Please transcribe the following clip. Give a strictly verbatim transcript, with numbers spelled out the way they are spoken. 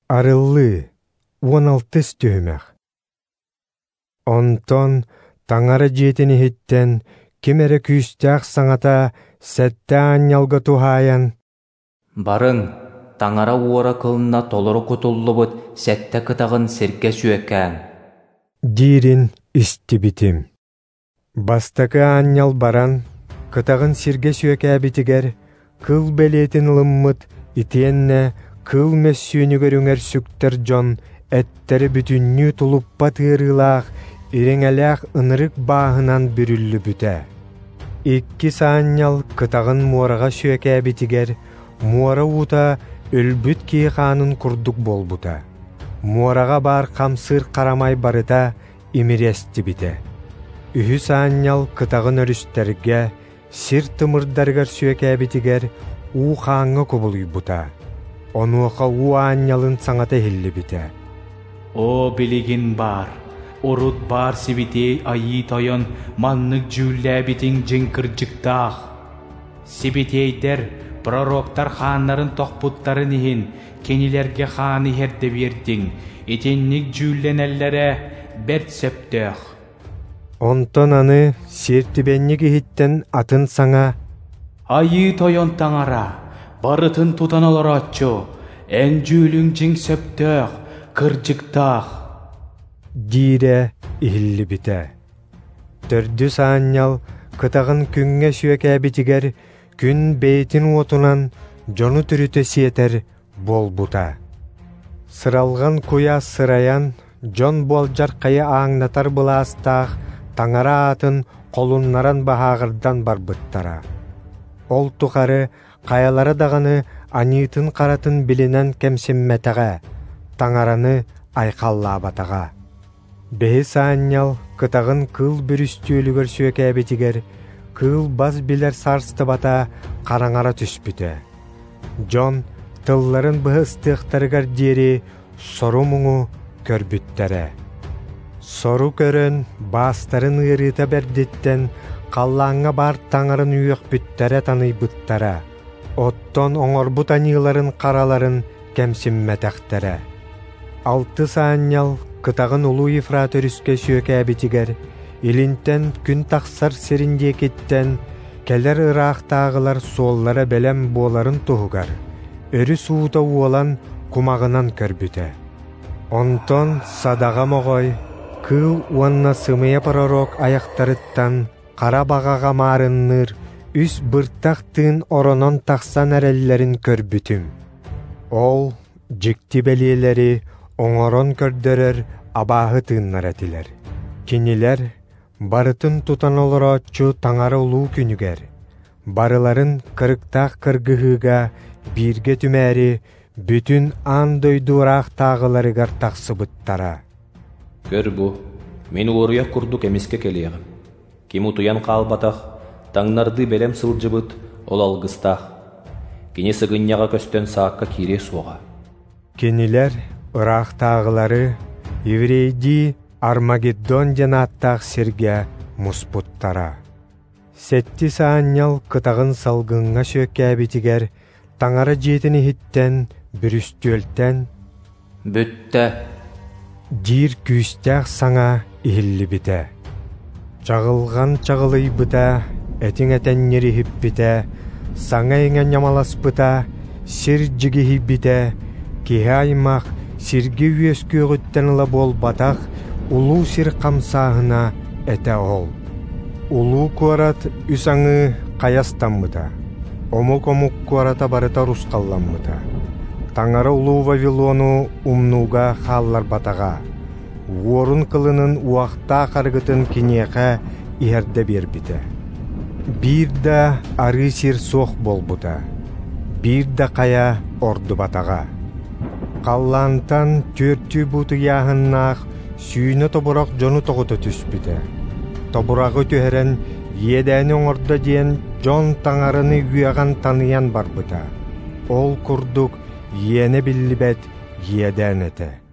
Arıllı, on altı tühümек. Onton, tangara jetini hitten, kimere küstәк саңата, сәтті анялға тухаян. Барың, таңара уора кылына толору кутуллубут, сәтті кытағын серке сүйекән. Дирин истибитим. Бастакы аньял баран, кытағын серге сүйекә битигер, кыл белетин лыммыт, итенне, кыл мәссүйіні көріңер сүктер жон, әттері бүтінні тулуппа тыырылақ, иреңәләқ ынырык бағынан бүрүллү бүтә. Икки сааннял кытағын муараға сүйекә битигер, муара ута өлбүт кейқанын курдук болбута. Муараға бар қамсыр қарамай барыта имирести бите. Үхі сааннял кытағын өрістерге, сир тымырдаргар сүйекә битигер, у қаңы кубулуй бута. Онуоха у аньялын саңата хилли бите. О билигин бар, урут бар сибитей айы тойон маннык жүллә битин жыңкыржыктақ. Сибитейдер, пророктар ханнарын тоқпуттарын ихин, кенилерге ханы херде бердин, итенник жүлленеллere берт сөптөк. Онтон аны сертибенник ихиттен атын саңа. Айы тойон таңара, барытын тутан олар атчу, ән жүлің жың сөптөк, кыржыктақ. Дире ихилли бите. Төрдү сааннял кытағын күнге сүйекә битигер, күн бейтин отунан жону түрүтө сиетер болбута. Сыралған куя сыраян, жон болжар кайы аңнатар быластақ, таңара атын колуннаран бахағырдан барбыттара. Ол тухары каялары дағаны анитын қаратын билинен кемсимметеге, таңараны айқаллабатаға. Бехи сааннял кытағын кыл бүрүстүөлүгөр сүйекә битигер, кыл баз билер сарстыбата қараңара түспүтө. Жон тылларын быһыстыктарыгар диери сору муңу көрбүттере. Сору көрөн бастарын ырыта бердиттен қаллаңа бар таңарын үйөкпүттере таныйбыттара. Оттон оңорбут аниларын қараларын кемсимметектере. Алты сааннял кытағын улу Ефрат өрүскө сүйекә битигер, илинтен күн тақсар серинде кеттен, келер ырақтағылар суоллара белем боларын туғығар. Өрі суыта уолан кумағынан көрбүтө. Онтон садаға моғой, кыл уанна сымыя пророк аяқтарыттан қара бағаға марынныр, үс быртақтын оронон тақсан әреллерін көрбүтүм. Ол жикти белиелери оңорон көрдөрөр абағы тыыннар этилер. Кинилер барытын тутан олорочу таңары улуу күнүгер. Барыларын кырыктақ кыргыһыга бирге түмәри бүтүн ан дойдураақ тағыларыгар тақсыбыттара. Көр бу, мен уоруя курдук эмиске келиягым. Ким утуян қалбатақ, таңнарды белем сылжыбыт, ол алгыстақ. Кини сыгынняға көстөн саакка кире суға. Кенилер ырақтағылары еврейди Армагеддон жанаттақ серге муспуттара. Сетти сааннял кытағын салгынға шөкке битигер, таңара жетіні хиттен, бүрүстүөлтен Бүтті. Дир күстәк саңа ихилли бите. Чағылған чағылый бұта, әтің әтәннері хиппите, саңа еңен ямалас бұта, сир жиги хиппите, кихе аймақ, сирге үйескі өғіттен ұла бол батақ, улу сир қамсағына әтә ол. Улу куарат үсаңы қаястан бұта, омук-омук куарата барыта русқаллан бұта. Таңара улу Вавилону умнуға қаллар батаға, уорун кылынын уақта қарғытын кинеқа иерде бербіті. Бір да ары сир соқ бол бұта, бір да қая орды батаға. Қаллантан төрті бұты яғыннақ сүйіні тобырақ жону тоғыты түспіті. Тобырағы төхерен едәні оңырда дейін жон таңарыны үйеған таныян бар бұта. Ол күрдік ені білібет едән еті.